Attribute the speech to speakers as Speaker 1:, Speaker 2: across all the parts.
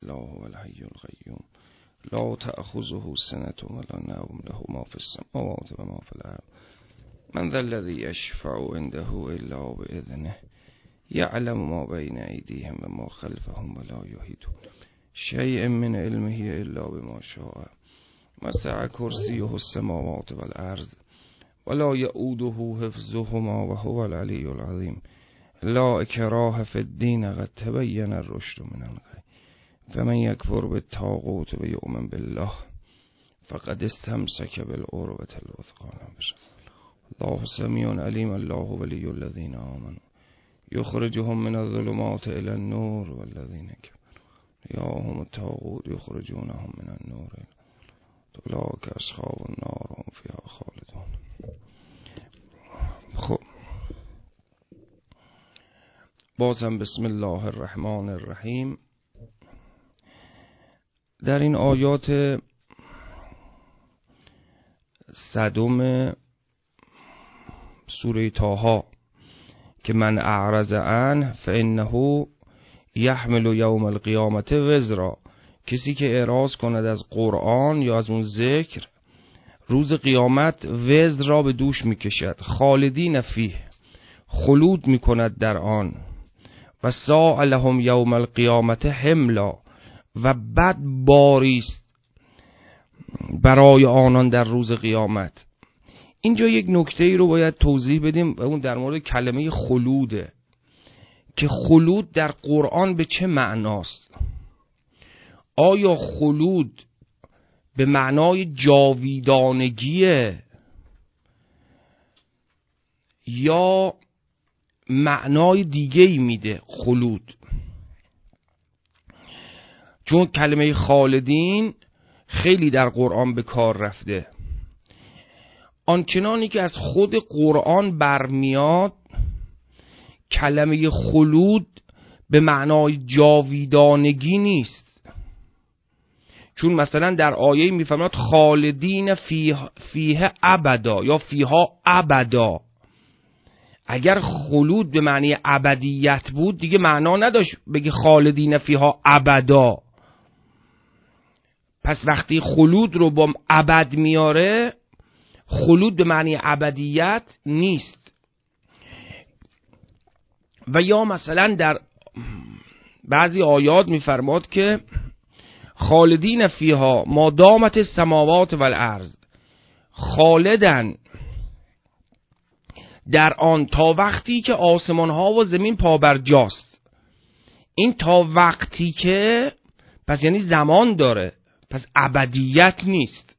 Speaker 1: الله هو الحي القیوم لا تأخذه سنة ولا نوم له ما في السماوات وما في الأرض من ذا الذي يشفع عنده إلا بإذنه يعلم ما بين أيديهم وما خلفهم ولا يحيطون شيء من علمه إلا بما شاء وسع كرسيه السماوات والأرض ولا يؤوده حفظهما وهو العلي العظيم لا اکراه فی الدین قد تبین الرشد من الغی فمن یکفر بالطاغوت و یؤمن بالله فقد استمسک بالعروة الوثقی الله سمیع علیم الله ولی الذین آمنوا یخرجهم من الظلمات الی النور والذین کفروا یاهم الطاغوت یخرجونهم من النور اولئک اصحاب النار هم فیها خالدون. خب بازم بسم الله الرحمن الرحیم. در این آیات صدم سوره طه که من اعرض عنه فانه یحمل یوم القیامت وزرا، کسی که اعراض کند از قرآن یا از اون ذکر روز قیامت وزر را به دوش میکشد، خالدین فیه، خلود میکند در آن، و ساء لهم یوم القیامت حملا، و بد باریست برای آنان در روز قیامت. اینجا یک نکته ای رو باید توضیح بدیم و اون در مورد کلمه خلوده که خلود در قرآن به چه معناست. آیا خلود به معنای جاویدانگیه یا معنای دیگه‌ای میده خلود؟ چون کلمه خالدین خیلی در قرآن به کار رفته. آنچنانی که از خود قرآن برمیاد کلمه خلود به معنای جاویدانگی نیست. چون مثلا در آیه میفرماد خالدین فیه ابدا یا فیها ابدا. اگر خلود به معنی ابدیت بود دیگه معنا نداشت بگی خالدین فیها ابدا. پس وقتی خلود رو با ابد میاره، خلود به معنی ابدیت نیست. و یا مثلا در بعضی آیات میفرماد که خالدین فیها ما دامت السماوات والارض، خالدن در آن تا وقتی که آسمان ها و زمین پابرجاست. این تا وقتی که پس یعنی زمان داره، پس ابدیت نیست.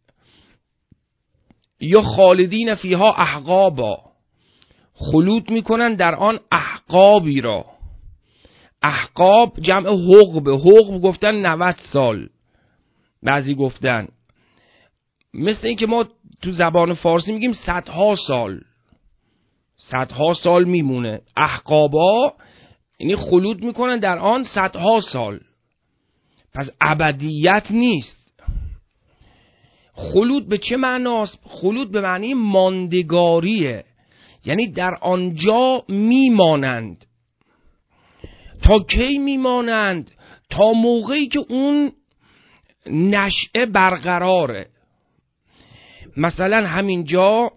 Speaker 1: یا خالدین فیها احقابا، خلود میکنن در آن احقابی را. احقاب جمع حقب، حقب گفتن 90 سال، بعضی گفتن مثل این که ما تو زبان فارسی میگیم صدها سال، صدها سال میمونه. احقابا یعنی خلود میکنن در آن صدها سال، پس ابدیت نیست. خلود به چه معناست؟ خلود به معنی ماندگاریه، یعنی در آنجا میمانند. تا کی میمانند؟ تا موقعی که اون نشأه برقراره. مثلا همینجا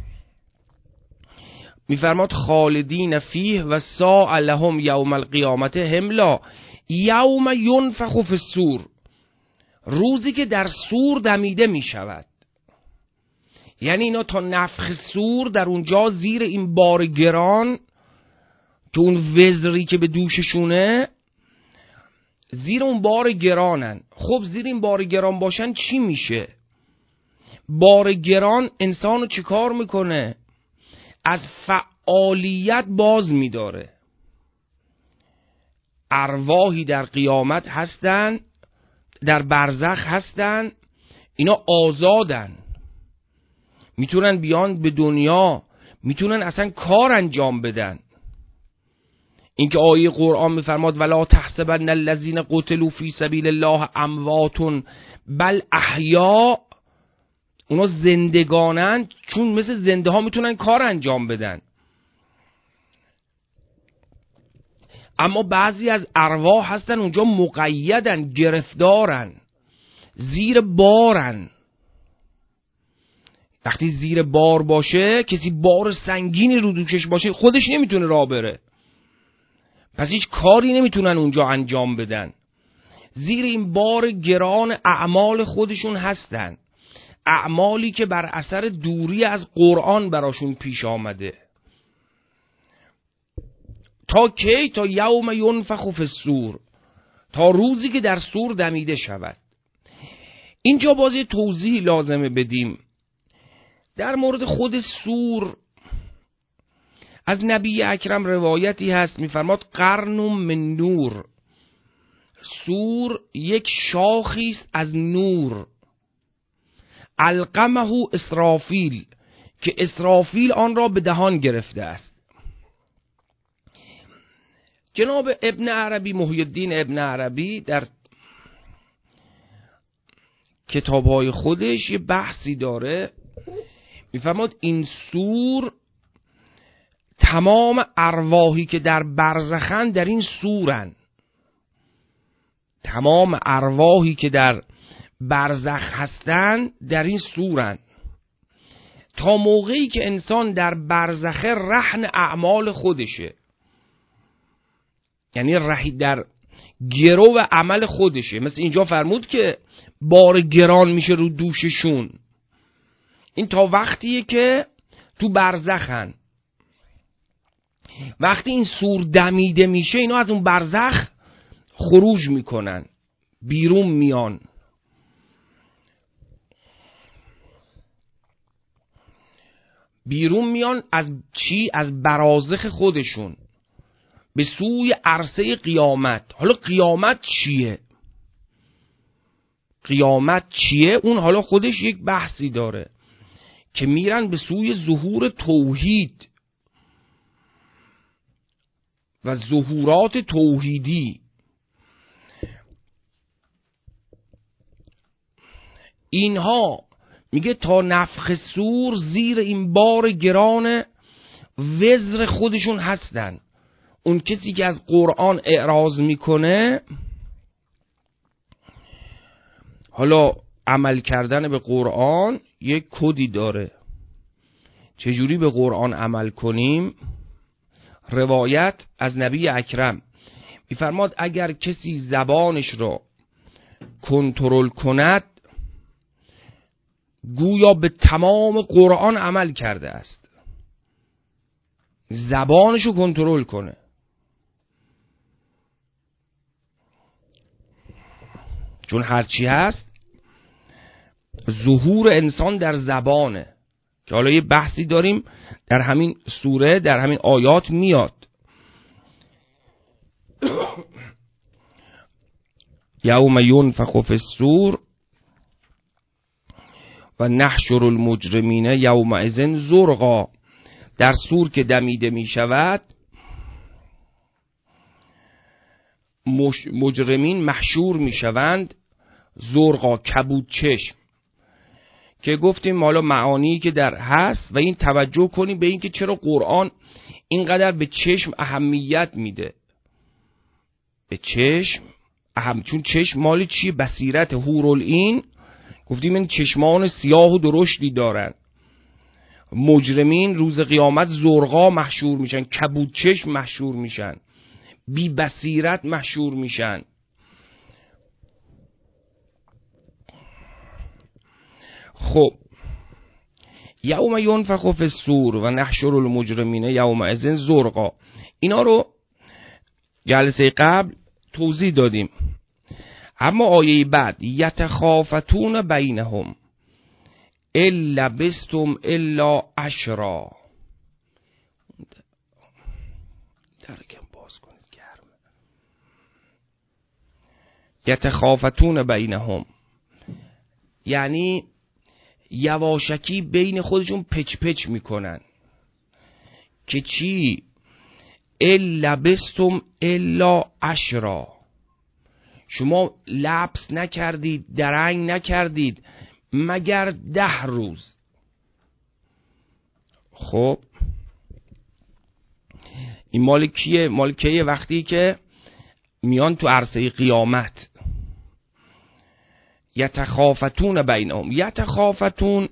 Speaker 1: میفرماد خالدین فیه و ساء لهم یوم القیامت حملا، یوم ینفخ فی الصور، روزی که در صور دمیده میشود. یعنی اینا تا نفخ صور در اونجا زیر این بار گران که اون وزری که به دوششونه، زیر اون بار گرانن. خب زیر این بار گران باشن چی میشه؟ بار گران انسانو چیکار میکنه؟ از فعالیت باز میداره. ارواحی در قیامت هستن، در برزخ هستن، اینا آزادن، میتونن بیان به دنیا، میتونن اصلا کار انجام بدن. اینکه آیه قرآن میفرماد ولا تحسبن الذین قتلوا فی سبیل الله اموات بل احیاء، اونا زندگانند، چون مثل زنده ها میتونن کار انجام بدن. اما بعضی از ارواح هستن اونجا مقیدن، گرفتارن، زیر بارن. وقتی زیر بار باشه، کسی بار سنگینی رو دوشش باشه خودش نمیتونه راه بره، پس هیچ کاری نمیتونن اونجا انجام بدن. زیر این بار گران اعمال خودشون هستن، اعمالی که بر اثر دوری از قرآن براشون پیش آمده. تا کی؟ تا یوم ینفخ فی الصور، تا روزی که در صور دمیده شود. اینجا باز یه توضیح لازمه بدیم در مورد خود صور. از نبی اکرم روایتی هست میفرماد قرن من نور، صور یک شاخی است از نور، القمه اسرافیل، که اسرافیل آن را به دهان گرفته است. جناب ابن عربی، محی الدین ابن عربی، در کتابهای خودش یه بحثی داره، میفرماد این صور تمام ارواحی که در برزخن در این صورن، تمام ارواحی که در برزخ هستن در این صورن. تا موقعی که انسان در برزخه رهن اعمال خودشه، یعنی در گرو و عمل خودشه، مثل اینجا فرمود که بار گران میشه رو دوششون، این تا وقتیه که تو برزخن. وقتی این صور دمیده میشه اینا از اون برزخ خروج میکنن، بیرون میان. بیرون میان از چی؟ از برازخ خودشون به سوی عرصه قیامت. حالا قیامت چیه؟ قیامت چیه؟ اون حالا خودش یک بحثی داره که میرن به سوی ظهور توحید و ظهورات توحیدی. اینها میگه تا نفخ صور زیر این بار گران وزر خودشون هستن. اون کسی که از قرآن اعراض میکنه، حالا عمل کردن به قرآن یک کدی داره. چجوری به قرآن عمل کنیم؟ روایت از نبی اکرم میفرماد اگر کسی زبانش را کنترل کند گویا به تمام قرآن عمل کرده است. زبانش رو کنترل کنه. چون هرچی هست ظهور انسان در زبانه، که حالا یه بحثی داریم در همین سوره، در همین آیات میاد. یوم ینفخ فی الصور و نحشر المجرمین یومئذ زرقا. در صور که دمیده می شود مجرمین محشور می شوند زرقا، کبود چشم، که گفتیم حالا معانی که در هست. و این توجه کنیم به این که چرا قرآن اینقدر به چشم اهمیت میده. به چشم چون چشم مال چیه؟ بصیرت. حورالعین گفتیم این چشمان سیاه و درشتی دارن. مجرمین روز قیامت زرقا محشور میشن، کبود چشم محشور میشن، بی بصیرت محشور میشن. خب یوم ینفخ فی الصور و نحشر المجرمین یومئذ زرقا، اینا رو جلسه قبل توضیح دادیم. اما آیه بعد یتخافتون بینهم ان لبستم الا عشرا. درکم باز کنید گرمه. یتخافتون بینهم یعنی یواشکی بین خودشون پچ پچ میکنن که چی؟ ان لبستم الا عشرا، شما لبس نکردید، درنگ نکردید مگر 10 روز. خب این مال کیه؟ مال کیه؟ وقتی که میان تو عرصه قیامت. یتخافتون بینهم. یتخافتون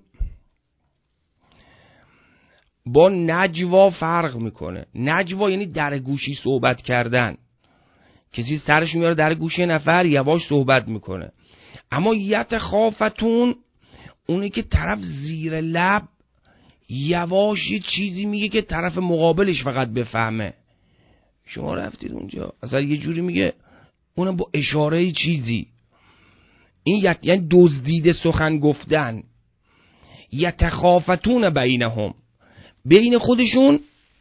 Speaker 1: با نجوا فرق میکنه. نجوا یعنی در گوشی صحبت کردن، کسی سرش میاره در گوشی نفر یواش صحبت میکنه. اما یتخافتون اونی که طرف زیر لب یواش یه چیزی میگه که طرف مقابلش فقط بفهمه. شما رفتید اونجا اصلا یه جوری میگه، اونم با اشاره چیزی. این یعنی دزدیده سخن گفتن. یتخافتون بینهم، بین خودشون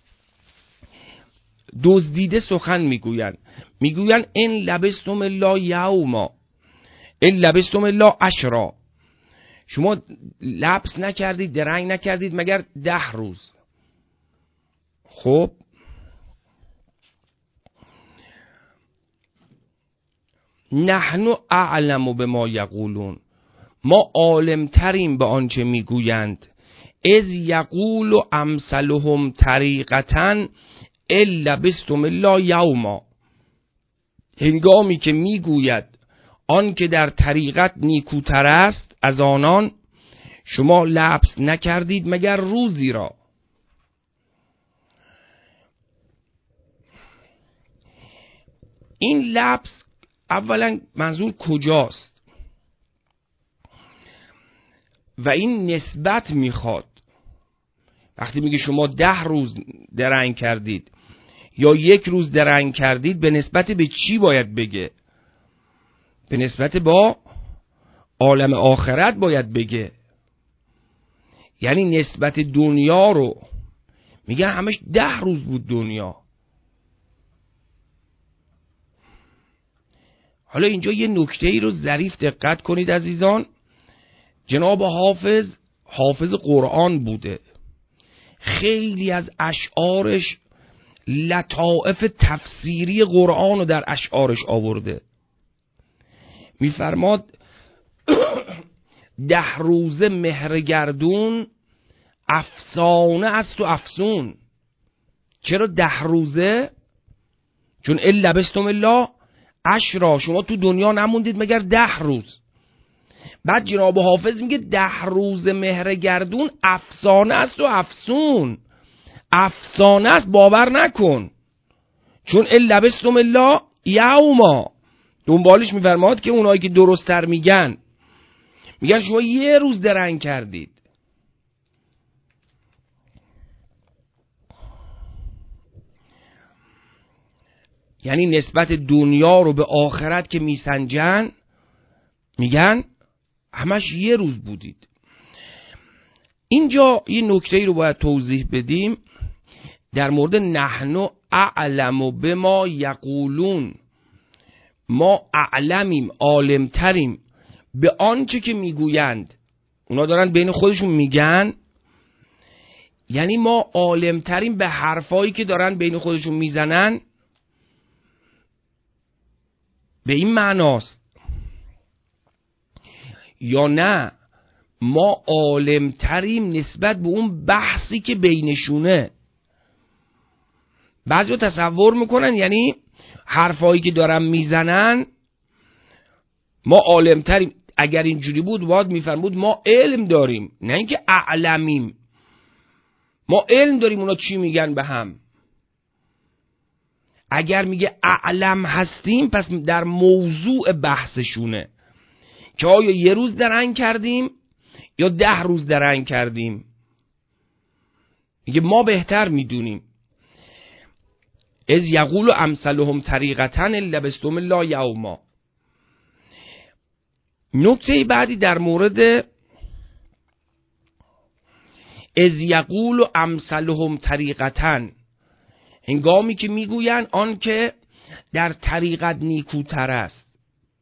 Speaker 1: دزدیده سخن میگوین. میگوین ان لبستم الا یوما، ان لبستم الا عشرا. شما لبس نکردید، درنگ نکردید مگر 10 روز. خب نحن اعلم بما یقولون، ما عالم تریم به آنچه میگویند. اذ یقول امثلهم طریقتا الا بستم الا یوما، هنگامی که میگوید آن که در طریقت نیکوتر است از آنان، شما لبس نکردید مگر روزی را. این لبس اولا منظور کجاست و این نسبت میخواد. وقتی میگه شما 10 روز درنگ کردید یا 1 روز درنگ کردید، به نسبت به چی باید بگه؟ به نسبت با عالم آخرت باید بگه. یعنی نسبت دنیا رو میگن همش 10 روز بود دنیا. حالا اینجا یه نکته ای رو ظریف دقت کنید عزیزان. جناب حافظ قرآن بوده، خیلی از اشعارش لطائف تفسیری قرآن رو در اشعارش آورده. میفرماد 10 روزه مهرگردون افسانه است و افسون. چرا 10 روزه؟ چون الا لبستم الا عشرا، شما تو دنیا نموندید مگر 10 روز. بعد جناب حافظ میگه 10 روز مهرگردون افسانه است و افسون. افسانه است، باور نکن، چون الا لبستم الا یوما. دنبالش میفرماد که اونایی که درست‌تر میگن شما 1 روز درنگ کردید. یعنی نسبت دنیا رو به آخرت که میسنجن میگن همش 1 روز بودید. اینجا یه نکته‌ای رو باید توضیح بدیم در مورد نحن اعلم بما یقولون. ما اعلمیم، عالمتریم به آنچه که میگویند. اونا دارن بین خودشون میگن، یعنی ما عالمتریم به حرفایی که دارن بین خودشون میزنن. به این معناست. یا نه ما عالمتریم نسبت به اون بحثی که بینشونه. بعضی تصور میکنن یعنی حرفایی که دارن میزنن ما عالمتریم. اگر اینجوری بود باید میفرمود ما علم داریم، نه اینکه اعلمیم. ما علم داریم اونا چی میگن به هم. اگر میگه اعلم هستیم پس در موضوع بحثشونه که آیا 1 روز درنگ کردیم یا 10 روز درنگ کردیم. میگه ما بهتر میدونیم. از یقول امثلهم طریقتا لبستم الا یوما. نکته بعدی در مورد از یقول امثلهم طریقتا، هنگامی که میگوین آن که در طریقت نیکوتر است.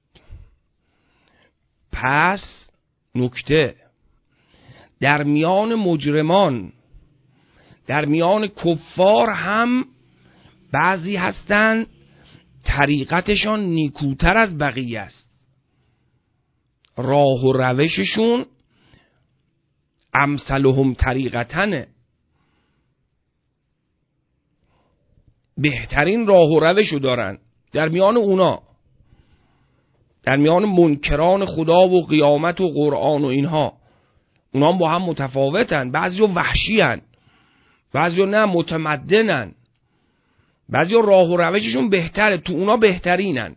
Speaker 1: پس نکته در میان مجرمان، در میان کفار هم بعضی هستن طریقتشان نیکوتر از بقیه است. راه و روششون امثلهم طریقتنه. بهترین راه و روشو دارن. در میان اونا، در میان منکران خدا و قیامت و قرآن و اینها، اونا هم با هم متفاوتن. بعضیا وحشی‌ان، بعضیا نه متمدنن، بعضیا راه و روششون بهتره، تو اونا بهترینن.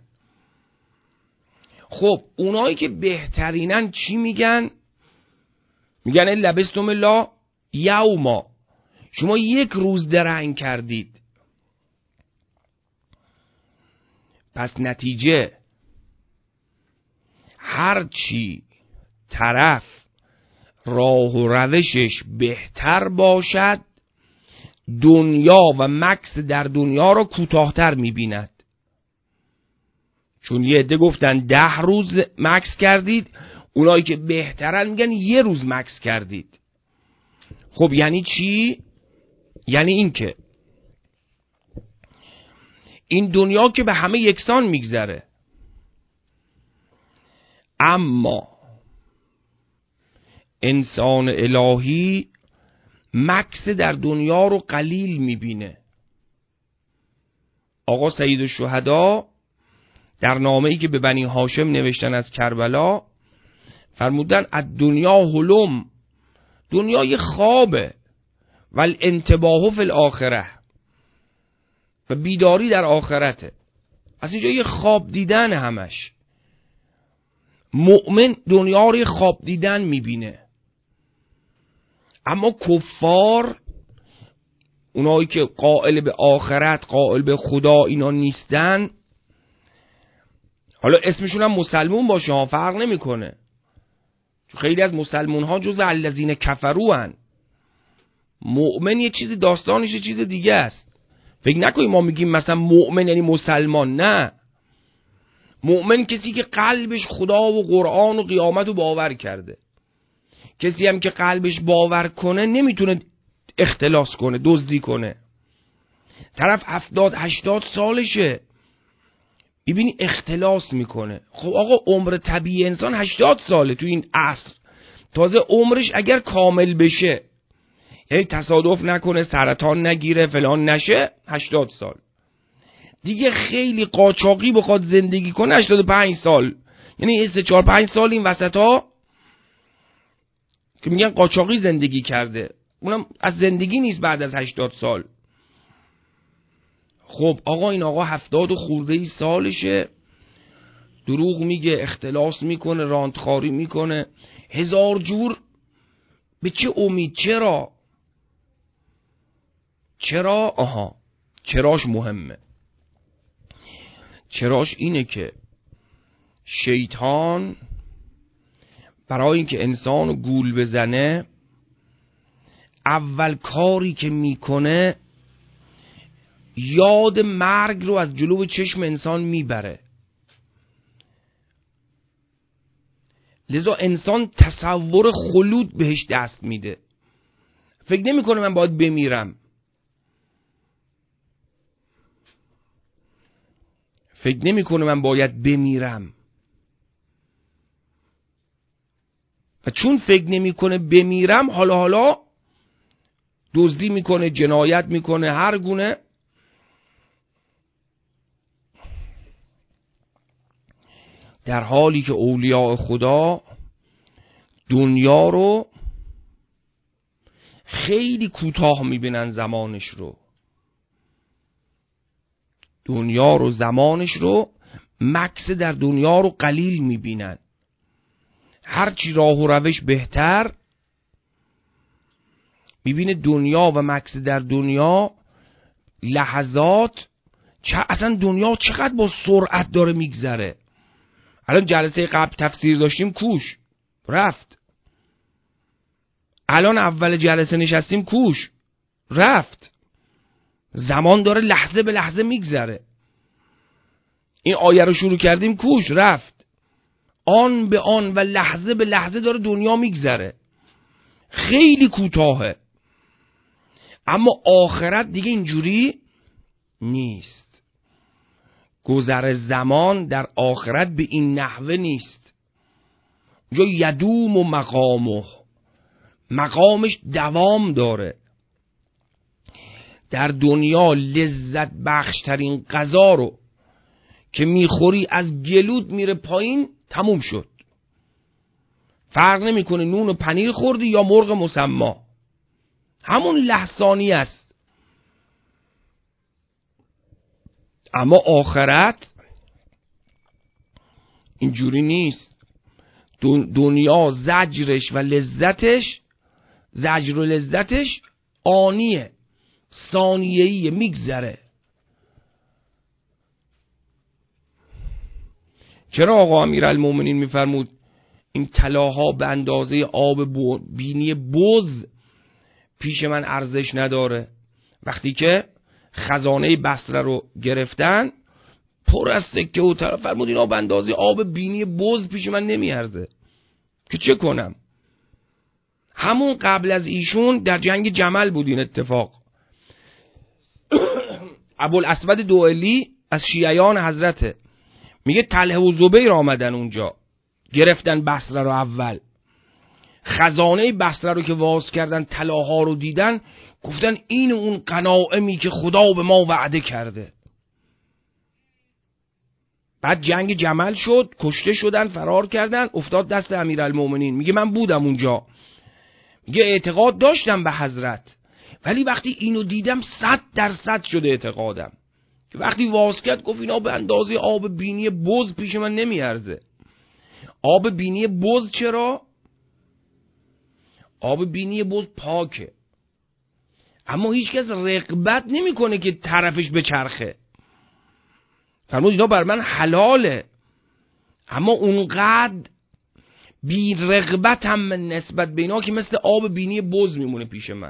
Speaker 1: خب اونایی که بهترینن چی میگن؟ میگن لبستم الله یوما، شما یک روز درنگ کردید. پس نتیجه هرچی طرف راه و روشش بهتر باشد، دنیا و مکث در دنیا را کوتاه‌تر می‌بیند. چون یه عده گفتن 10 روز مکث کردید، اونایی که بهترن میگن 1 روز مکث کردید. خب یعنی چی؟ یعنی این که این دنیا که به همه یکسان میگذره، اما انسان الهی مکث در دنیا رو قلیل میبینه. آقا سید الشهدا در نامه‌ای که به بنی هاشم نوشتن از کربلا فرمودن الدنیا حلم، دنیای خوابه، والانتباه فی الاخره، و بیداری در آخرته. از اینجا یه خواب دیدن همش. مؤمن دنیا رو خواب دیدن میبینه، اما کفار، اونایی که قائل به آخرت، قائل به خدا اینا نیستن، حالا اسمشون هم مسلمون باشه ها، فرق نمیکنه، چون خیلی از مسلمون ها جزو الذین کفروا هن. مؤمن یه چیزی، داستانش یه چیز دیگه است. فکر نکنید ما میگیم مثلا مؤمن یعنی مسلمان، نه. مؤمن کسی که قلبش خدا و قرآن و قیامت رو باور کرده. کسی هم که قلبش باور کنه نمیتونه اختلاس کنه، دزدی کنه. طرف 70-80 سالشه، ببینی اختلاس میکنه. خب آقا عمر طبیعی انسان 80 ساله تو این عصر. تازه عمرش اگر کامل بشه، یعنی تصادف نکنه، سرطان نگیره، فلان نشه، 80 سال. دیگه خیلی قاچاقی بخواد زندگی کنه 85 سال. یعنی 3-4-5 سال این وسط ها که میگن قاچاقی زندگی کرده، اونم از زندگی نیست بعد از 80 سال. خب آقا این آقا 70 خورده ای سالشه، دروغ میگه، اختلاس میکنه، راندخاری میکنه، هزار جور. به چه امید؟ چرا؟ آها، چراش مهمه. چراش اینه که شیطان برای اینکه انسان رو گول بزنه، اول کاری که میکنه یاد مرگ رو از جلو چشم انسان میبره. لذا انسان تصور خلود بهش دست میده. فکر نمیکنه من باید بمیرم، فکر نمیکنه من باید بمیرم. و چون فکر نمیکنه بمیرم، حالا دزدی میکنه، جنایت میکنه، هر گونه. در حالی که اولیاء خدا دنیا رو خیلی کوتاه میبینن، زمانش رو، دنیا رو، زمانش رو، مکث در دنیا رو قلیل میبینن. هرچی راه و روش بهتر، میبینه دنیا و مکث در دنیا لحظات، اصلا دنیا چقدر با سرعت داره میگذره. الان جلسه قبل تفسیر داشتیم، کوش رفت. الان اول جلسه نشستیم، کوش رفت. زمان داره لحظه به لحظه میگذره. این آیه رو شروع کردیم، کوش رفت. آن به آن و لحظه به لحظه داره دنیا میگذره، خیلی کوتاهه. اما آخرت دیگه اینجوری نیست. گذر زمان در آخرت به این نحوه نیست. اونجا یدوم و مقامش دوام داره. در دنیا لذت بخشترین غذا رو که میخوری از گلود میره پایین، تموم شد. فرق نمیکنه نون و پنیر خوردی یا مرغ مسما، همون لحظانی است. اما آخرت اینجوری نیست. دنیا زجرش و لذتش، زجر و لذتش آنیه، ثانیه‌ایه، میگذره. چرا آقا امیرالمومنین میفرمود این طلاها به اندازه آب بینی بز پیش من ارزش نداره؟ وقتی که خزانه بصره رو گرفتن پر از سکه و طلا، فرمود اینا به اندازه آب بینی بز پیش من نمیارزه که چه کنم. همون قبل از ایشون در جنگ جمل بود این اتفاق. ابوالاسود دوئلی از شیعیان حضرته، میگه طلحه و زبیر آمدن اونجا، گرفتن بصره رو. اول خزانه بصره رو که واز کردن، طلاها رو دیدن، گفتن این اون غنایمی که خدا به ما وعده کرده. بعد جنگ جمل شد، کشته شدن، فرار کردن، افتاد دست امیرالمومنین. میگه من بودم اونجا، میگه اعتقاد داشتم به حضرت، ولی وقتی اینو دیدم 100% شده اعتقادم که وقتی واز کرد گفت اینا به اندازه آب بینی بز پیش من نمیارزه. آب بینی بز چرا؟ آب بینی بز پاکه، اما هیچ کس رغبت نمیکنه که طرفش بچرخه. فرمود اینا بر من حلاله، اما اونقدر بی رغبت هم نسبت به اینا که مثل آب بینی بز میمونه پیش من.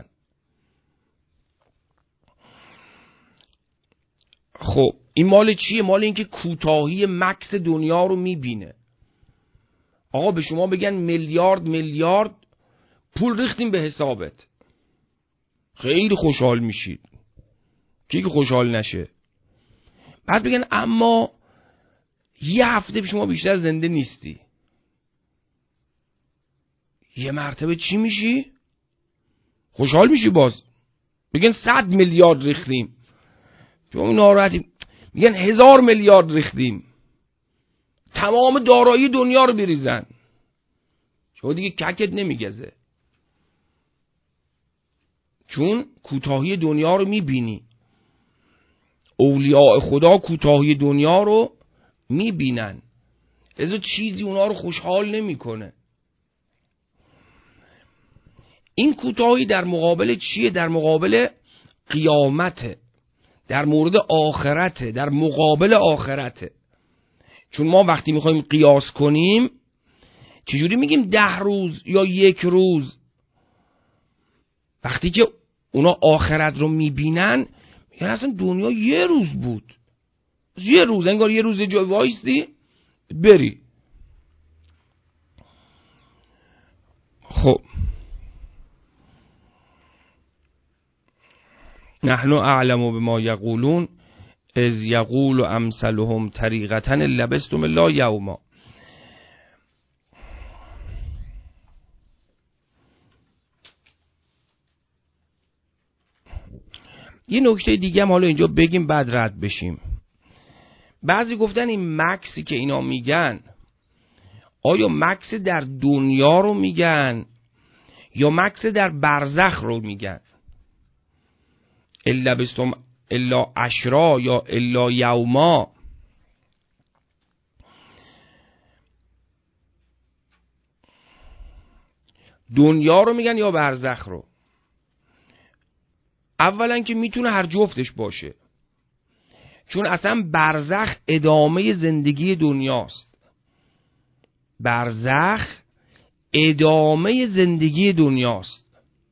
Speaker 1: خب این مال چیه؟ مال این که کوتاهی مکس دنیا رو میبینه. آقا به شما بگن میلیارد پول ریختیم به حسابت، خیلی خوشحال میشید، کی که خوشحال نشه؟ بعد بگن اما یه هفته به شما بیشتر زنده نیستی، یه مرتبه چی میشی؟ خوشحال میشی باز. بگن 100 میلیارد ریختیم، شما ناراحتی. میگن 1000 میلیارد ریختیم، تمام دارایی دنیا رو بریزن، شما دیگه ککت نمیگزه، چون کوتاهی دنیا رو میبینی. اولیاء خدا کوتاهی دنیا رو میبینن، لذا چیزی اونا رو خوشحال نمیکنه. این کوتاهی در مقابل چیه؟ در مقابل قیامته، در مورد آخرته، در مقابل آخرته. چون ما وقتی میخوایم قیاس کنیم چجوری میگیم 10 روز یا 1 روز؟ وقتی که اونا آخرت رو میبینن میگن اصلا دنیا 1 روز بود، 1 روز، انگار 1 روز جای وایستی بری. خب نحن اعلم بما یقولون اذ یقول امثلهم طریقة لبستم الا یوما. یه نکته دیگه هم حالا اینجا بگیم بعد رد بشیم. بعضی گفتن این مکسی که اینا میگن، آیا مکس در دنیا رو میگن یا مکس در برزخ رو میگن؟ الا بستم الا عشرا یا الا یوما. دنیا رو میگن یا برزخ رو؟ اولا که میتونه هر جفتش باشه، چون اصلا برزخ ادامه زندگی دنیاست. برزخ ادامه زندگی دنیاست،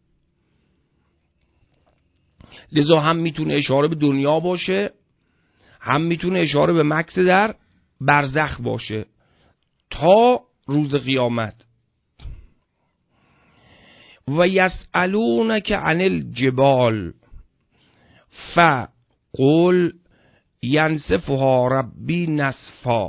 Speaker 1: لذا هم میتونه اشاره به دنیا باشه، هم میتونه اشاره به مکث در برزخ باشه تا روز قیامت. و یسألونک عن الجبال فقل ینسفها ربی نسفا.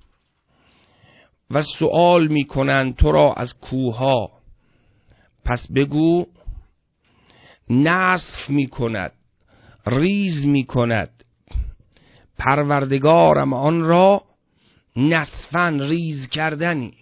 Speaker 1: و سؤال میکنن تو را از کوها، پس بگو نسف میکند ریز می کند پروردگارم آن را نصفاً ریز کردنی.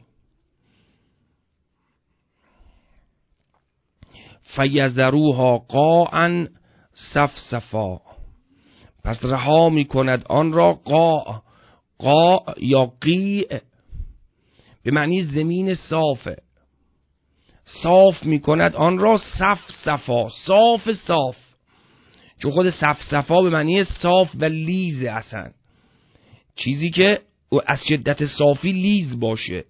Speaker 1: فیذروها قاعا صفصفا، پس رها می کند آن را قاع. قاع یا قیع به معنی زمین صافه. صاف می کند آن را صفصفا، صاف صاف، چون خود صفصفا به معنی صاف و لیز، اصلا چیزی که از شدت صافی لیز باشه.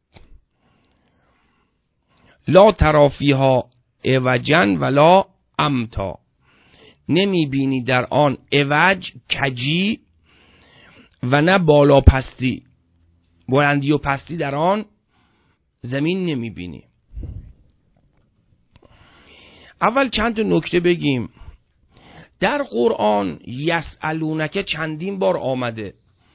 Speaker 1: لا تری فیها عوجا ولا امتا، نمی بینی در آن عوج کجی و نه بالا پستی، بلندی و پستی در آن زمین نمی بینی. اول چند تا نکته بگیم. در قرآن یسألونک چندین بار آمده.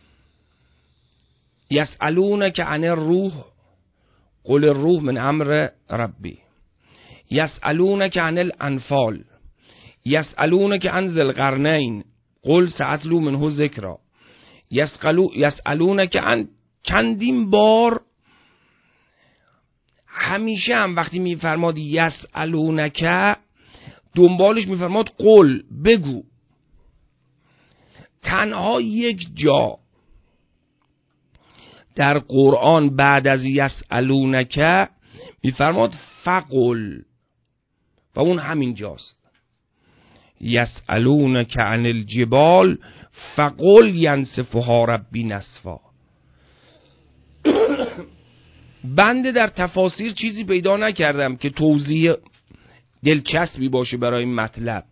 Speaker 1: یسألونک عن الروح قل الروح من امر ربی، یسألونک عن الانفال، یسألونک عن ذی القرنین قل سأتلو منه ذکرا، یسألونک عن، چندین بار. همیشه هم وقتی میفرماد یسألونک دنبالش میفرماد قل، بگو. تنها یک جا در قرآن بعد از یسألونک میفرماد فقل، و اون همین جاست. یسألونک عن الجبال فقل ینسفها ربی نسفا. بنده در تفاسیر چیزی پیدا نکردم که توضیح دلچسبی باشه برای این مطلب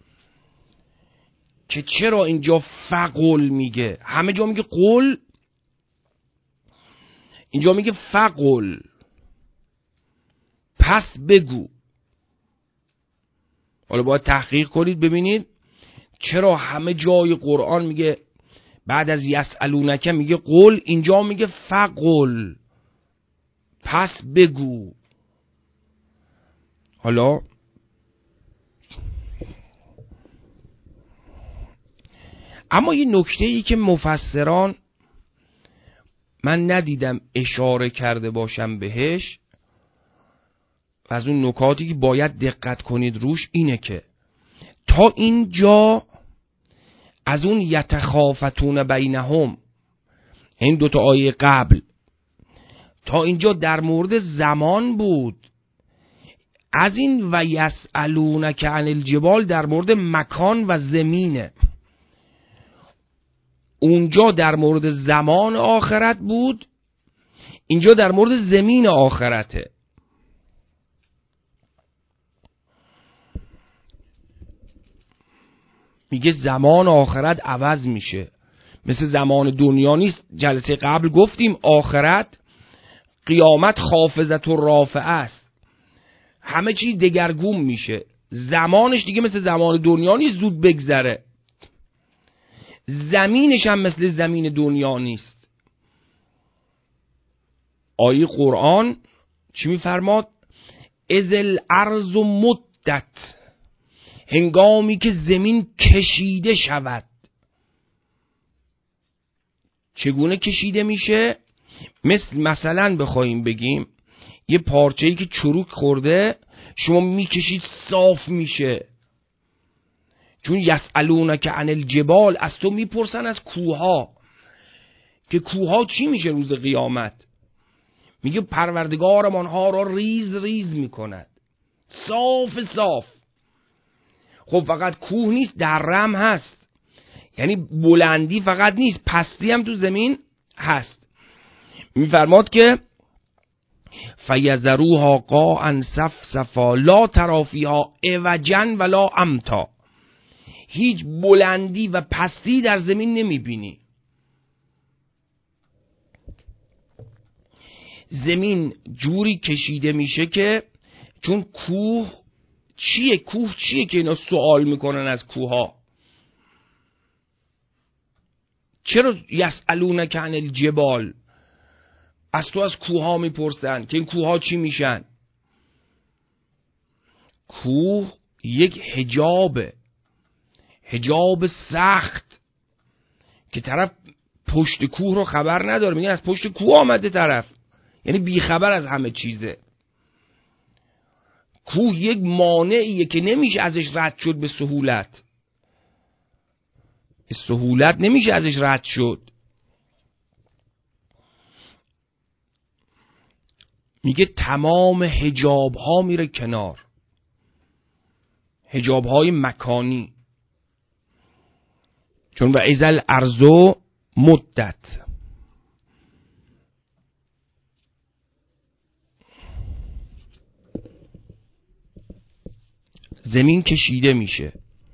Speaker 1: که چرا اینجا فقل میگه. همه جا میگه قل، اینجا میگه فقل، پس بگو. حالا باید تحقیق کنید ببینید چرا همه جای قرآن میگه بعد از یسألونک میگه قل، اینجا میگه فقل، پس بگو. حالا اما یه نکته ای که مفسران من ندیدم اشاره کرده باشم بهش، و از اون نکاتی که باید دقت کنید روش، اینه که تا اینجا از اون یتخافتون بینهم، این دوتا آیه قبل، تا اینجا در مورد زمان بود. از این و یسألونک عن الجبال در مورد مکان و زمینه. اونجا در مورد زمان آخرت بود، اینجا در مورد زمین آخرته. میگه زمان آخرت عوض میشه، مثل زمان دنیا نیست. جلسه قبل گفتیم آخرت قیامت خافضت و رافعه است، همه چیز دگرگون میشه. زمانش دیگه مثل زمان دنیا نیست زود بگذره، زمینش هم مثل زمین دنیا نیست. آیه قرآن چی میفرماد؟ اذ الارض مدت، هنگامی که زمین کشیده شود. چگونه کشیده میشه؟ مثلا بخوایم بگیم یه پارچه‌ای که چروک خورده شما میکشید صاف میشه. چون یسألونک عن الجبال، از تو میپرسن از کوها که کوها چی میشه روز قیامت. میگه پروردگارم آنها را ریز ریز میکند، صاف صاف. خب فقط کوه نیست، درم هست، یعنی بلندی فقط نیست، پستی هم تو زمین هست. میفرماد که فیذروها قاعا صفصفا لا تری فیها عوجا ولا امتا، هیچ بلندی و پستی در زمین نمیبینی. زمین جوری کشیده میشه که، چون کوه چیه که اینا سوال میکنن از کوها. چرا یسألونک عن الجبال، از تو از کوها میپرسن که این کوها چی میشن؟ کوه یک حجابه،
Speaker 2: حجاب سخت که طرف پشت کوه رو خبر نداره، میگن از پشت کوه آمده طرف، یعنی بیخبر از همه چیزه. کوه یک مانعیه که نمیشه ازش رد شد به سهولت، به سهولت نمیشه ازش رد شد. میگه تمام حجاب ها میره کنار، حجاب های مکانی، چون و اذا الارض مدت، زمین کشیده میشه.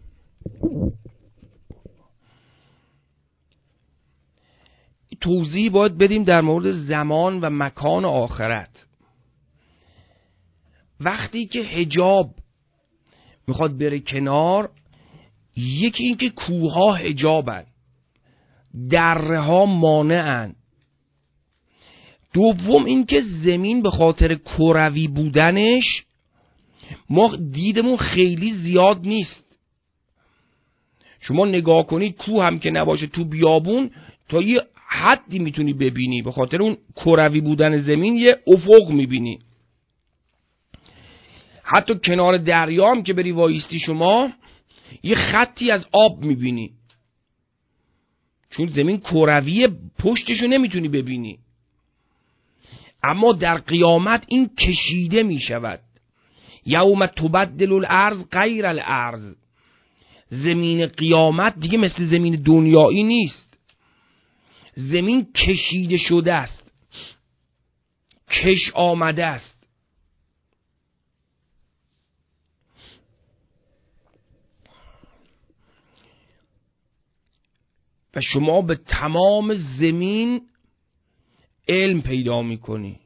Speaker 2: توضیح باید بدیم در مورد زمان و مکان آخرت. وقتی که حجاب میخواد بره کنار، یکی این که کوه ها حجابن، دره ها مانعن. دوم این که زمین به خاطر کروی بودنش ما دیدمون خیلی زیاد نیست. شما نگاه کنید کوه هم که نباشه تو بیابون تا یه حدی میتونی ببینی، به خاطر اون کروی بودن زمین یه افق میبینی. حتی کنار دریا هم که بری وایستی شما یه خطی از آب میبینی، چون زمین کرویه، پشتشو نمیتونی ببینی. اما در قیامت این کشیده میشود. یوم تبدل الارض غیر الارض. زمین قیامت دیگه مثل زمین دنیایی نیست، زمین کشیده شده است، کش آمده است. و شما به تمام زمین علم پیدا میکنی،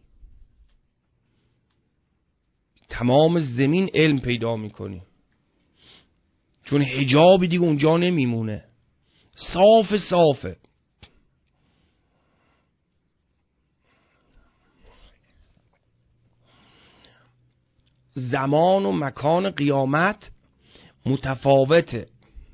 Speaker 2: تمام زمین علم پیدا میکنی، چون حجابی دیگه اونجا نمیمونه، صاف صافه. زمان و مکان قیامت متفاوته.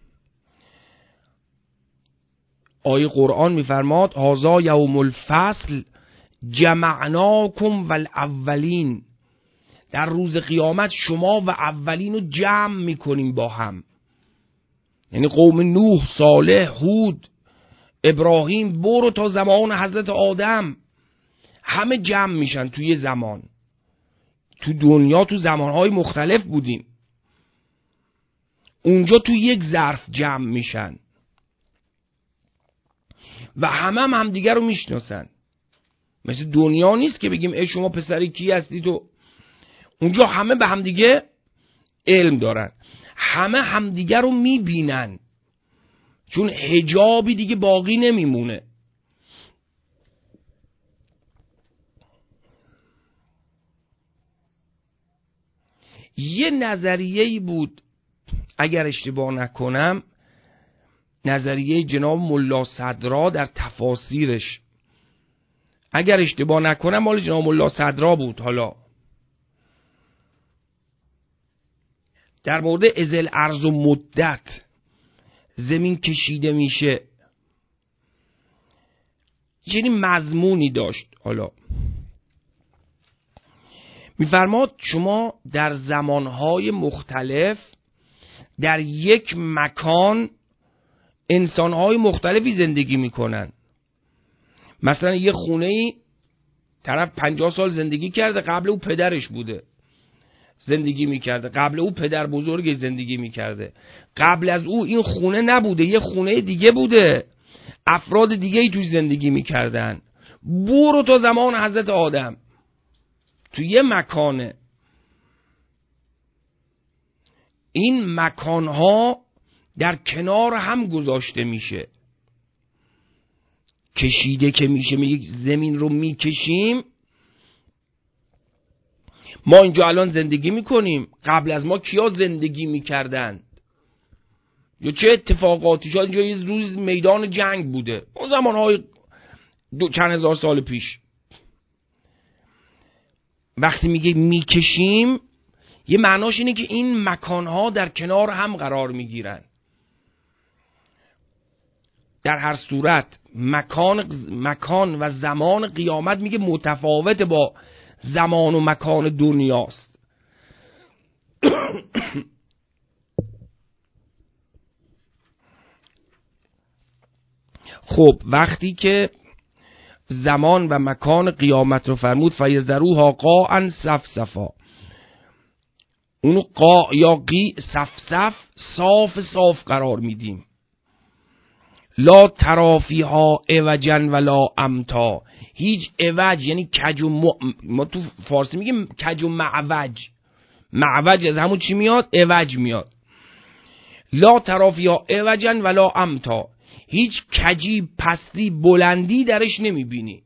Speaker 2: آیه قرآن میفرماد هذا یوم الفصل جمعناکم والاولین. در روز قیامت شما و اولین رو جمع میکنیم با هم، یعنی قوم نوح، صالح، هود، ابراهیم، برو تا زمان حضرت آدم، همه جمع میشن توی زمان. تو دنیا تو زمانهای مختلف بودیم، اونجا تو یک ظرف جمع میشن و هم دیگر رو میشناسن. مثل دنیا نیست که بگیم ای شما پسری کی هستی تو. اونجا همه به همدیگه علم دارن، همه همدیگه رو میبینن، چون حجابی دیگه باقی نمیمونه. یه نظریه‌ای بود اگر اشتباه نکنم، نظریه جناب ملا صدرا در تفاسیرش، اگر اشتباه نکنم مال جناب ملا صدرا بود، حالا در مورد ازل ارض و مدت، زمین کشیده میشه، یعنی مضمونی داشت. حالا میفرماد شما در زمانهای مختلف در یک مکان انسانهای مختلفی زندگی میکنن. مثلا یه خونه‌ای طرف 50 سال زندگی کرده، قبل او پدرش بوده زندگی میکرده، قبل او پدر بزرگش زندگی میکرده، قبل از او این خونه نبوده، یه خونه دیگه بوده، افراد دیگه ای توی زندگی میکردن. برو تا زمان حضرت آدم توی یه مکانه. این مکانها در کنار هم گذاشته میشه، کشیده که میشه. میگه زمین رو میکشیم، ما اینجا الان زندگی میکنیم، قبل از ما کیا زندگی میکردن یا چه اتفاقاتی شد. اینجا یه روز میدان جنگ بوده، اون زمانهای چند هزار سال پیش. وقتی میگه میکشیم، یه معناش اینه که این مکانها در کنار هم قرار میگیرن. در هر صورت مکان و زمان قیامت میگه متفاوت با زمان و مکان دنیاست. خب وقتی که زمان و مکان قیامت رو فرمود فیذروها قاعا صفصفا، اونو قاع یا قی صفصف صاف قرار میدیم. لا ترافیها عوجا ولا امتا، هیچ عوج یعنی کج و ما تو فارسی میگیم کج و معوج. معوج از همون چی میاد؟ عوج میاد. لا ترافیها عوجا ولا امتا، هیچ کجی پستی بلندی درش نمیبینی.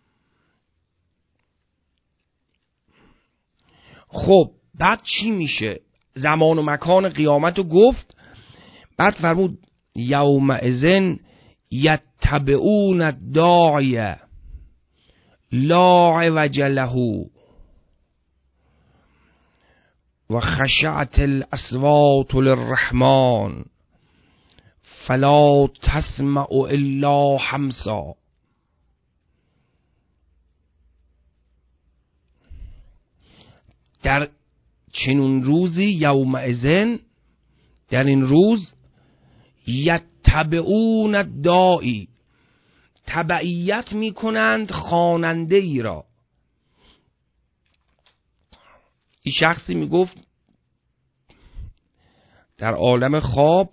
Speaker 2: خب بعد چی میشه؟ زمان و مکان قیامت رو گفت، بعد فرمود یومئذ یتبعون الداعی لا عوج له و خشعت الاصوات للرحمن فلا تسمع الا همسا. در چنون روزی یومئذ، در این روز یتبعون الداعی، تبعیت میکنند خواننده ای را. این شخصی میگفت در عالم خواب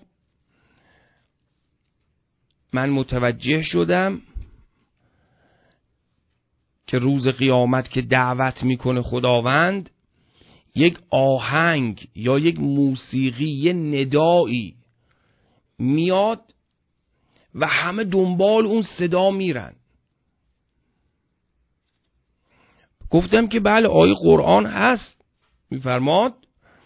Speaker 2: من متوجه شدم که روز قیامت که دعوت میکنه خداوند، یک آهنگ یا یک موسیقی، یه ندایی میاد و همه دنبال اون صدا میرن. گفتم که بله آیه قرآن هست، میفرماد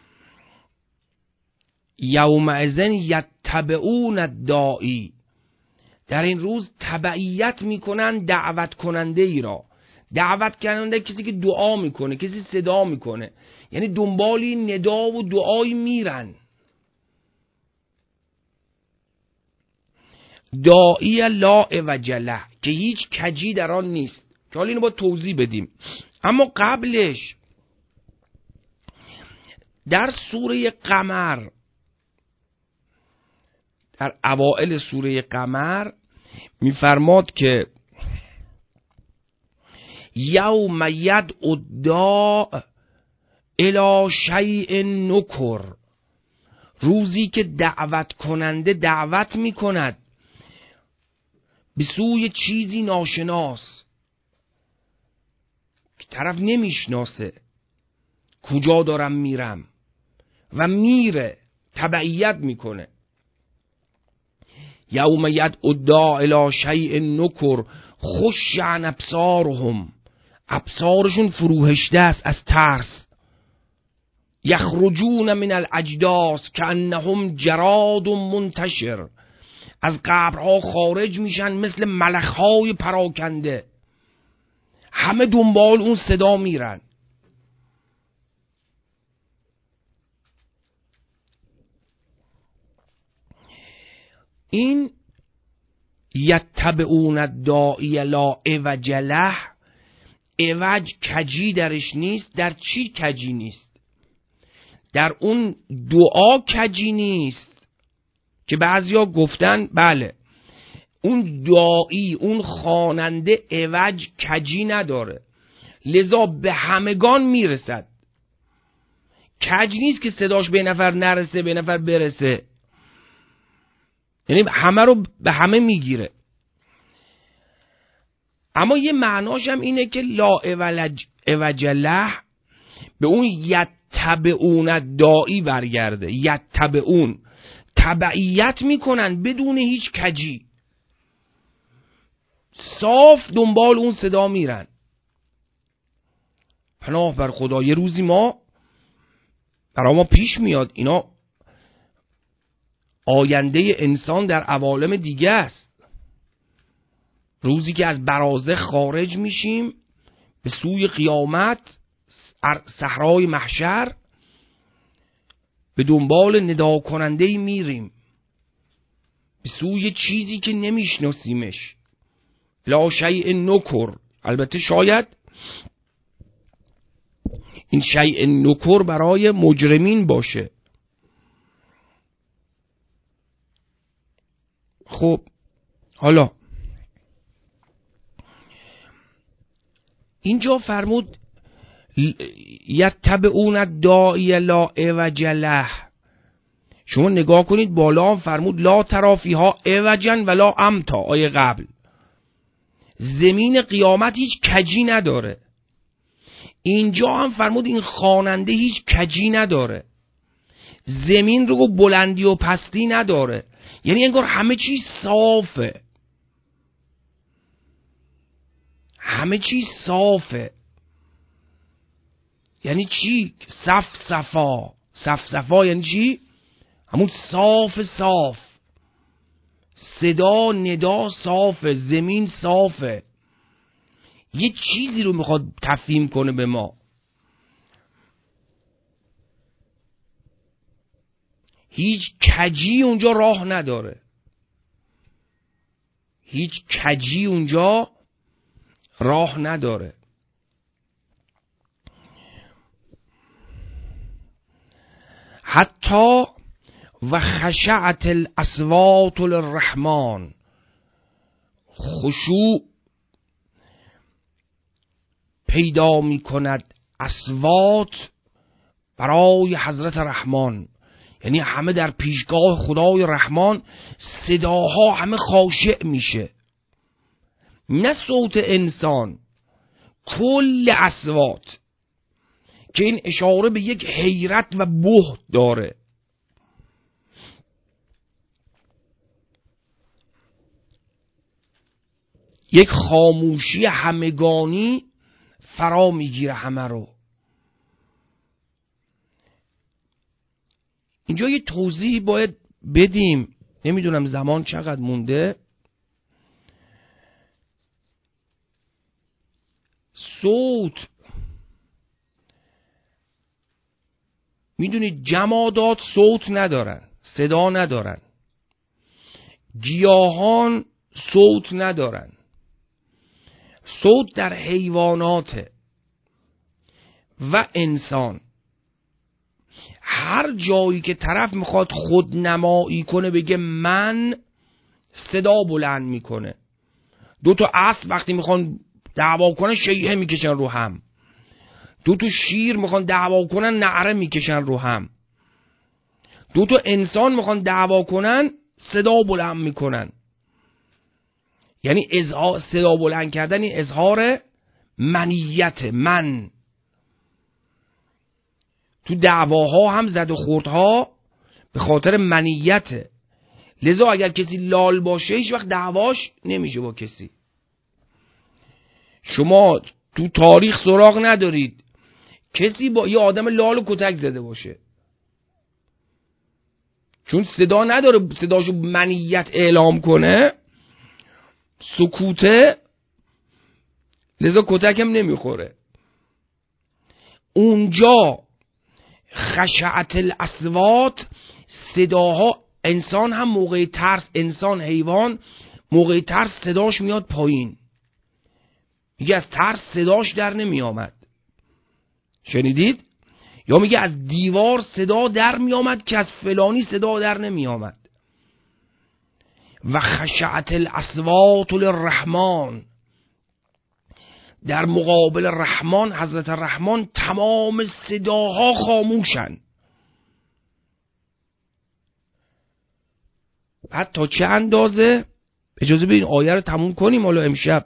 Speaker 2: یومئذ یتبعون الداعی، در این روز تبعیت میکنن دعوت کننده ای را. دعوت کننده کسی که دعا میکنه، کسی صدا میکنه، یعنی دنبالی ندا و دعایی میرن. داعی لا عوج له، که هیچ کجی در آن نیست، که حالا اینو با توضیح بدیم. اما قبلش در سوره قمر، در اوائل سوره قمر میفرماد که یوم یدعو الداع الی شیء نکر، روزی که دعوت کننده دعوت میکند به سوی چیزی ناشناس که طرف نمیشناسه، کجا دارم میرم، و میره تبعیت میکنه. یوم یدعو الداع الی شیء نکر خش عن ابصارهم، ابصارشون فروهشته است از ترس. یخرجون من الاجداث کانهم جراد منتشر، از قبرها خارج میشن مثل ملخهای پراکنده، همه دنبال اون صدا میرن. این یتبعون الداعی لا عوج له، عوج کجی درش نیست. در چی کجی نیست؟ در اون دعا کجی نیست که بعضیا گفتن بله اون داعی، اون خواننده عوج کجی نداره، لذا به همگان میرسد. کج نیست که صداش به نفر نرسه به نفر برسه، یعنی همه رو به همه میگیره. اما یه معناش هم اینه که لا عوج له به اون یتبعون الداعی برگرده. یتبعون، تبعیت میکنن بدون هیچ کجی، صاف دنبال اون صدا میرن. پناه بر خدا، یه روزی برای ما پیش میاد، اینا آینده انسان در عوالم دیگه است. روزی که از برازخ خارج میشیم به سوی قیامت، صحرای محشر، به دنبال ندا کننده‌ای میریم. به سوی چیزی که نمیشناسیمش. لا شیء نکر. البته شاید این شیء نکر برای مجرمین باشه. خب حالا اینجا فرمود یتبعون الداعی لا عوج له. شما نگاه کنید بالا هم فرمود لا تری فیها عوجا ولا امتا. آیه قبل زمین قیامت هیچ کجی نداره. اینجا هم فرمود این خواننده هیچ کجی نداره. زمین رو بلندی و پستی نداره. یعنی انگار همه چیز صافه. همه چیز صافه. یعنی چی؟ صفا یعنی چی؟ همون صاف. صدا ندا صافه. زمین صافه. یه چیزی رو میخواد تفهیم کنه به ما. هیچ کجی اونجا راه نداره. هیچ کجی اونجا راه نداره. حتی و خشعت الاصوات للرحمن. خشوع پیدا می کند اصوات برای حضرت رحمان. یعنی همه در پیشگاه خدای رحمان صداها همه خاشع میشه. نه صوت انسان، کل اصوات، که این اشاره به یک حیرت و بهت داره. یک خاموشی همگانی فرا میگیره همه رو. اینجا یه توضیح باید بدیم. نمیدونم زمان چقدر مونده. صوت، میدونید جمادات صوت ندارن، صدا ندارن. گیاهان صوت ندارن. صوت در حیواناته و انسان. هر جایی که طرف میخواد خودنمایی کنه بگه من، صدا بلند میکنه. دو تا اسب وقتی میخوان دعوا کنن شیهه میکشن رو هم. دو تا شیر میخوان دعوا کنن نعره میکشن رو هم. دو تا انسان میخوان دعوا کنن صدا بلند میکنن. یعنی صدا بلند کردن این اظهار منیت، من. تو دعواها هم زد و خوردها به خاطر منیته. لذا اگر کسی لال باشه هیچ وقت دعواش نمیشه با کسی. شما تو تاریخ سراغ ندارید کسی با یه آدم لال و کتک زده باشه، چون صدا نداره صداشو منیت اعلام کنه، سکوته، لذا کتک هم نمیخوره. اونجا خشعت الاصوات، صداها، انسان هم موقع ترس، انسان حیوان موقع ترس صداش میاد پایین. میگه از ترس صداش در نمی آمد. شنیدید؟ یا میگه از دیوار صدا در می آمد که از فلانی صدا در نمی آمد. و خشعت الاصوات للرحمن، در مقابل رحمان، حضرت رحمان، تمام صداها خاموشن. بعد تا چه اندازه؟ اجازه بدین آیه رو تموم کنیم حالا امشب.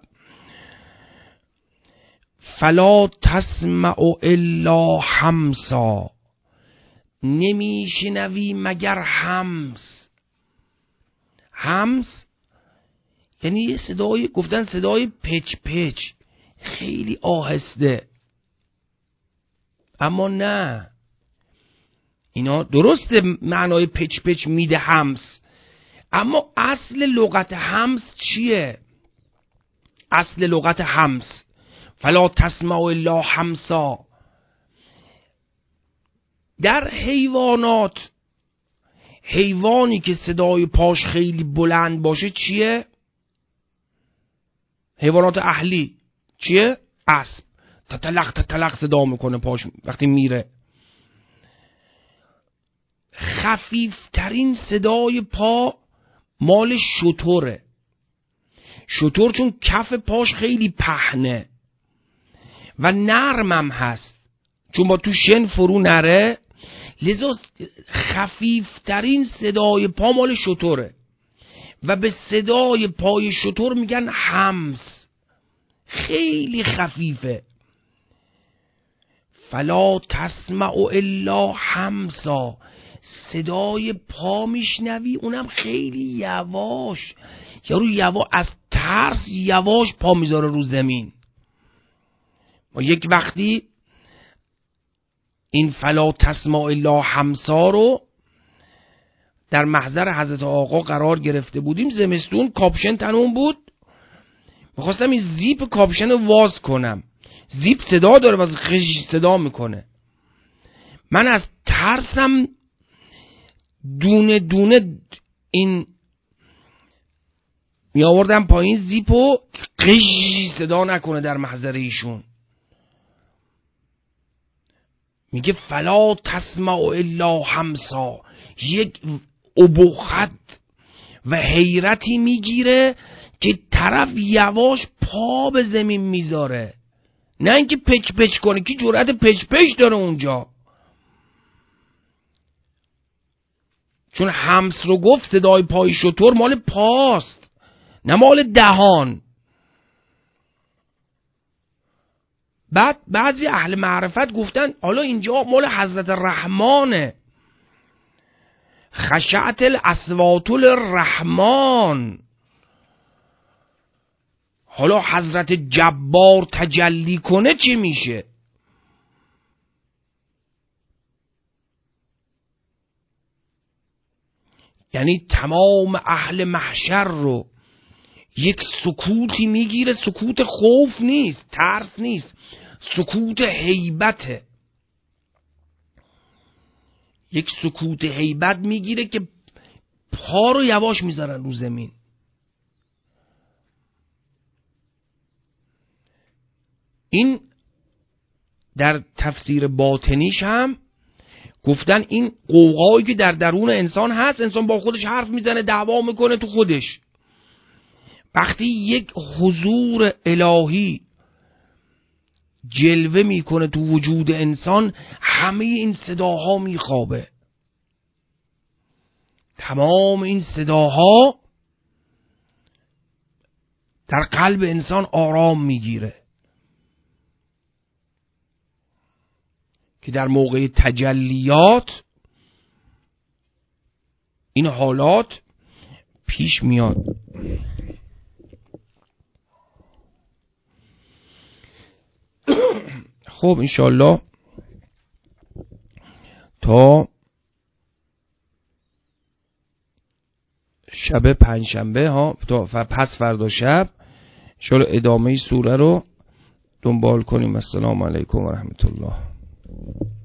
Speaker 2: فلا تسمع الا همسا، نمیشنوی مگر همس. همس یعنی یه صدای، گفتن صدای پچ پچ، خیلی آهسته. اما نه، اینا درسته معنای پچ پچ میده همس، اما اصل لغت همس چیه؟ اصل لغت همس فلا تسمع الا همسا. در حیوانات حیوانی که صدای پاش خیلی بلند باشه چیه؟ حیوانات اهلی چیه؟ اسب. تتلق تتلق صدا میکنه پاش وقتی میره. خفیفترین صدای پا مال شتره. شتر چون کف پاش خیلی پهنه و نرمم هست، چون با تو شن فرو نره، لذا خفیفترین صدای پا مال شتره و به صدای پای شتر میگن همس. خیلی خفیفه. فلا تسمع الا همسا، صدای پا میشنوی اونم خیلی یواش. یارو یواش از ترس یواش پا میذاره رو زمین. ما یک وقتی این فلا تسمع الا همسا رو در محضر حضرت آقا قرار گرفته بودیم. زمستون کاپشن تنمون بود، میخواستم این زیپ کاپشن رو واز کنم. زیپ صدا داره و خش صدا میکنه. من از ترسم دونه دونه این می آوردم پایین زیپو قش صدا نکنه در محضر ایشون. میگه فلا تسمع الا همسا. یک ابخت و حیرتی میگیره که طرف یواش پا به زمین میذاره، نه اینکه پچ پچ کنه. کی جرأت پچ پچ داره اونجا؟ چون همس رو گفت صدای پای شتر مال پاست نه مال دهان. بعد بعضی اهل معرفت گفتن حالا اینجا مال حضرت رحمانه، خشعت الاصوات الرحمن. حالا حضرت جبار تجلی کنه چی میشه؟ یعنی تمام اهل محشر رو یک سکوتی میگیره. سکوت خوف نیست، ترس نیست، سکوت هیبته. یک سکوت هیبت میگیره که پا رو یواش میذارن رو زمین. این در تفسیر باطنیش هم گفتن این قوقایی که در درون انسان هست، انسان با خودش حرف میزنه، دعوا میکنه تو خودش. وقتی یک حضور الهی جلوه میکنه تو وجود انسان، همه این صداها میخوابه. تمام این صداها در قلب انسان آرام میگیره که در موقع تجلیات این حالات پیش میاد. خب انشالله تا شب پنجشنبه ها، تا پس فردا شب انشالله ادامه سوره رو دنبال کنیم. السلام علیکم و رحمت الله.